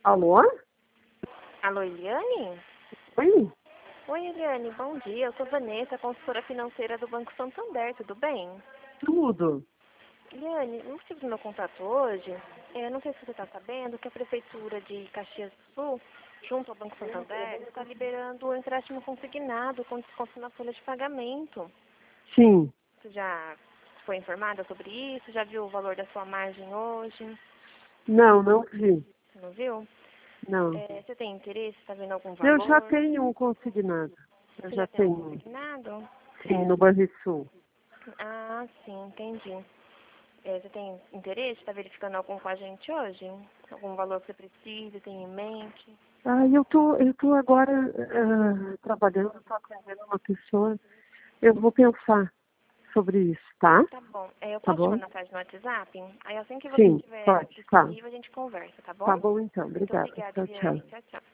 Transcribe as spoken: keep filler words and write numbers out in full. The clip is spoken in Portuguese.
Alô? Alô, Eliane? Oi? Oi, Eliane, bom dia. Eu sou Vanessa, consultora financeira do Banco Santander, tudo bem? Tudo. Eliane, o motivo do meu contato hoje, eu não sei se você está sabendo que a Prefeitura de Caxias do Sul, junto ao Banco Santander, está liberando o empréstimo consignado com desconto na folha de pagamento. Sim. Você já foi informada sobre isso? Já viu o valor da sua margem hoje? Não, não vi. Você não viu? Não. É, você tem interesse? Está vendo algum Eu já valor? tenho um consignado. Eu Você já já tem um tenho um. consignado? Sim, no Banrisul. Ah, sim, entendi. É, você tem interesse? Está verificando algum com a gente hoje? Algum valor que você precisa, tem em mente? Ah, eu tô, eu tô agora ah, trabalhando, estou atendendo uma pessoa. Eu vou pensar sobre isso, tá? Tá bom. É, eu Tá posso te bom? mandar mensagem no WhatsApp? Aí assim que você Sim, estiver pode, tá. disponível, a gente conversa, tá Tá bom? bom então, Muito obrigada. obrigada, Tchau, tchau. Eliane. Tchau, tchau.